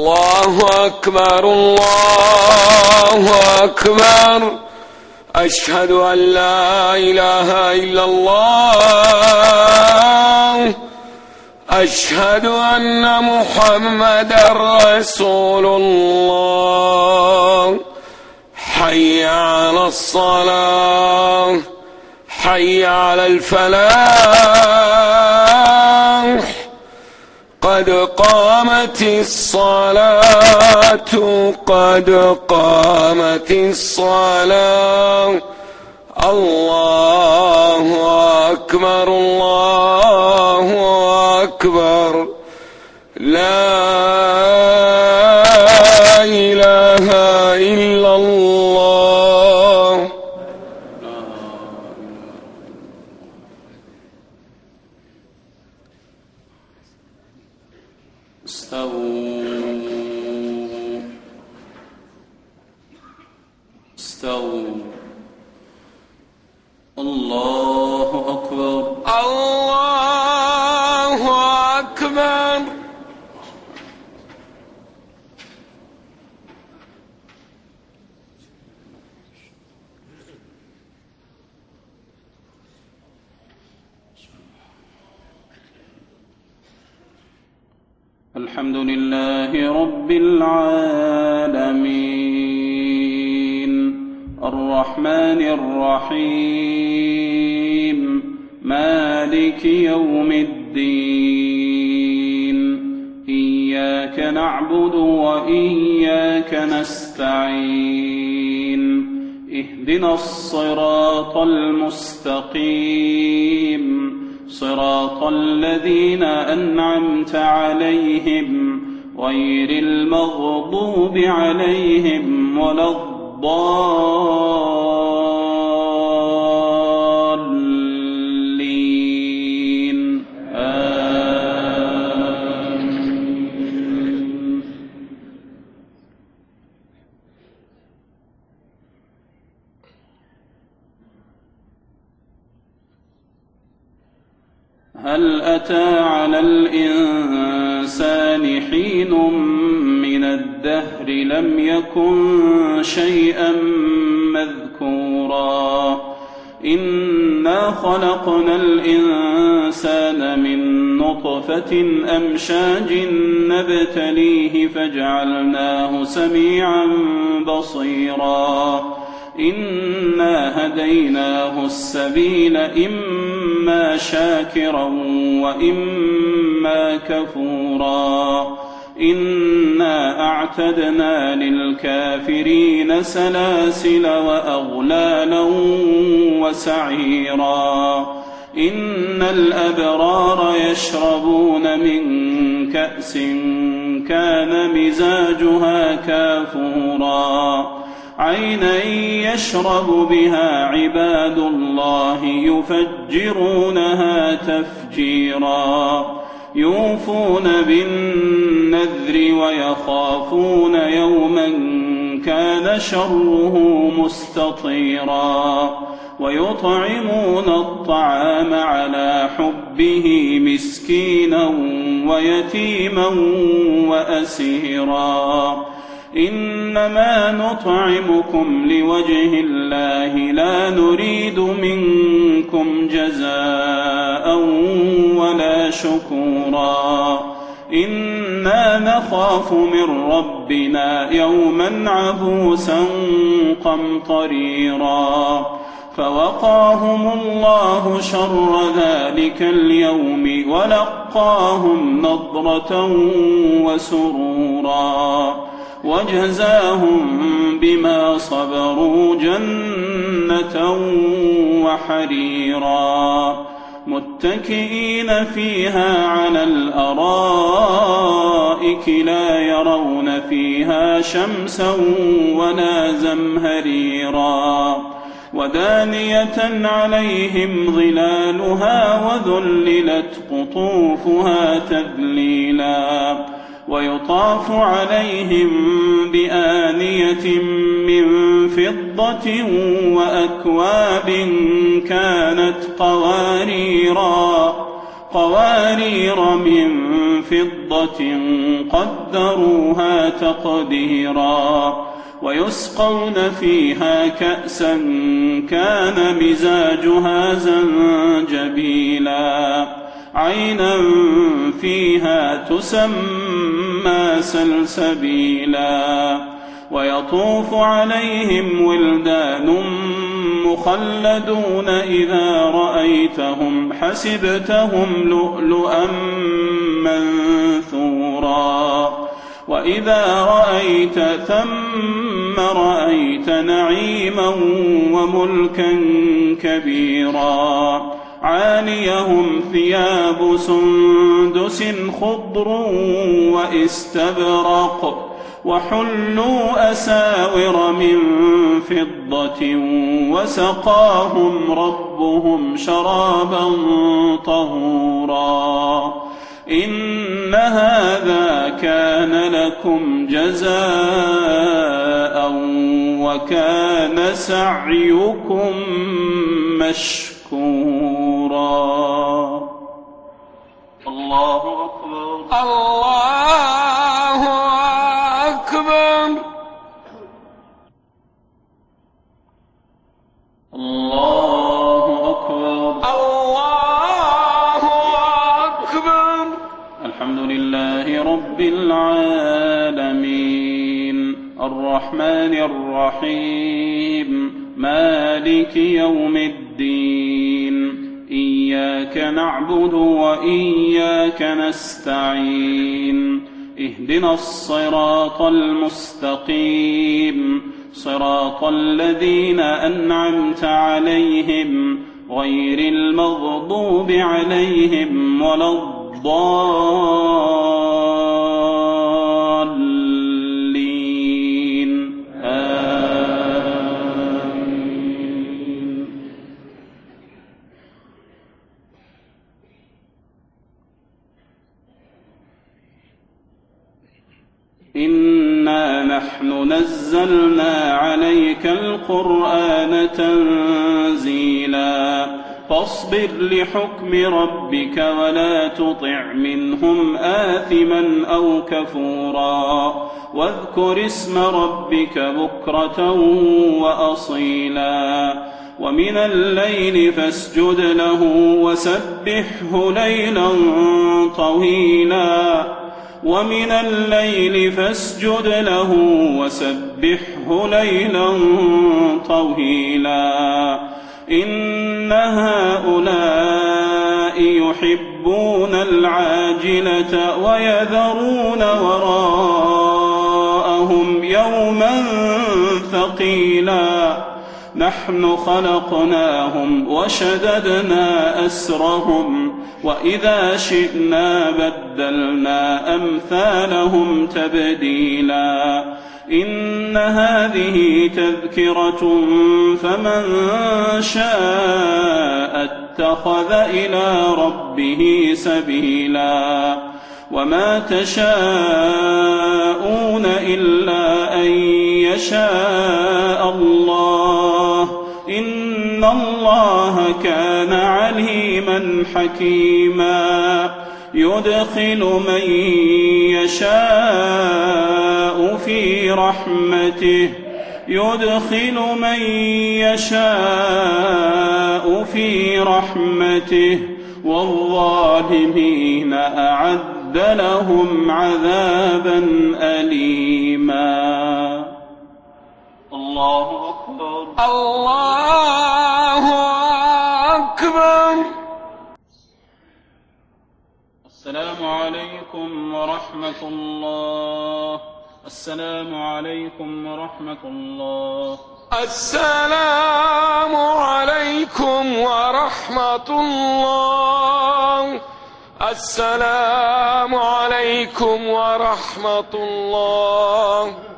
الله أكبر الله أكبر. أشهد أن لا إله إلا الله. أشهد أن محمدا رسول الله. حي على الصلاة، حي على الفلاح، قد قامت الصلاة، قد قامت الصلاة. الله أكبر الله أكبر. لا إله إلا الله. استووا. الله أكبر الله أكبر. الحمد لله رب العالمين الرحمن الرحيم مالك يوم الدين. إياك نعبد وإياك نستعين. اهدنا الصراط المستقيم صراط الذين أنعمت عليهم غير المغضوب عليهم ولا الضالين. آمين. هل أتى على الإنسان حين من الدهر لم يكن شيئا مذكورا. إنا خلقنا الإنسان من نطفة أمشاج نبتليه فجعلناه سميعا بصيرا. إنا هديناه السبيل إما شاكرا وإما كفورا. إنا أعتدنا للكافرين سلاسل وأغلالا وسعيرا. إن الأبرار يشربون من كأس كان مزاجها كافورا. عينا يشرب بها عباد الله يفجرونها تفجيرا. يوفون بالنذر ويخافون يوما كان شره مستطيرا. ويطعمون الطعام على حبه مسكينا ويتيما وأسيرا. إنما نطعمكم لوجه الله لا نريد منكم جزاء ولا شكورا. إنا نخاف من ربنا يوما عبوسا قمطريرا. فوقاهم الله شر ذلك اليوم ولقاهم نضرة وسرورا. وجزاهم بما صبروا جنة وحريرا. متكئين فيها على الأرائك لا يرون فيها شمسا ولا زمهريرا. ودانية عليهم ظلالها وذللت قطوفها تذليلا. ويطاف عليهم بآنية من فضة وأكواب كانت قوارير من فضة قدروها تقديرا ويسقون فيها كأسا كان مزاجها زنجبيلا عينا فيها تسمى سلسبيلا ويطوف عليهم ولدان مخلدون إذا رأيتهم حسبتهم لؤلؤا منثورا وإذا رأيت ثم رأيت نعيما وملكا كبيرا عاليهم ثياب سندس خضر واستبرق وحلوا أساور من فضة وسقاهم ربهم شرابا طهورا إن هذا كان لكم جزاء وكان سعيكم مشكورا. الله أكبر. الله أكبر. الله أكبر. الله أكبر. الحمد لله رب العالمين الرحمن الرحيم مالك يوم الدين إياك نعبد وإياك نستعين اهدنا الصراط المستقيم صراط الذين أنعمت عليهم غير المغضوب عليهم ولا الضالين آمين. إنا نحن نزلنا عليك القرآن تنزيلا فاصبر لحكم ربك ولا تطع منهم آثما أو كفورا واذكر اسم ربك بكرة وأصيلا ومن الليل فاسجد له وسبحه ليلا طويلا ومن الليل فاسجد له وسبحه ليلا طويلا إن هؤلاء يحبون العاجلة ويذرون وراءهم يوما ثقيلا نحن خلقناهم وشددنا أسرهم وإذا شئنا بدلنا أمثالهم تبديلا إن هذه تذكرة فمن شاء اتخذ إلى ربه سبيلا وما تشاءون إلا أن يشاء الله إن الله كان عليما حكيما يدخل من يشاء في رحمته يدخل من يشاء في رحمته والظالمين أعد لهم عذابا أليما. الله أكبر. الله أكبر. السلام عليكم ورحمة الله. السلام عليكم ورحمة الله. السلام عليكم ورحمة الله. السلام عليكم ورحمة الله.